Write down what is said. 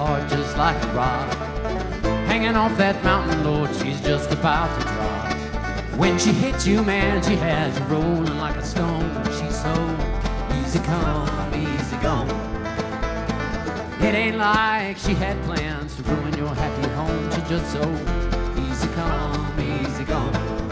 heart just like a rock. Hanging off that mountain, Lord, she's just about to drop. When she hits you, man, she has you rolling like a stone. She's so easy come, easy gone. It ain't like she had plans to ruin your happy home. She's just so easy come, easy gone.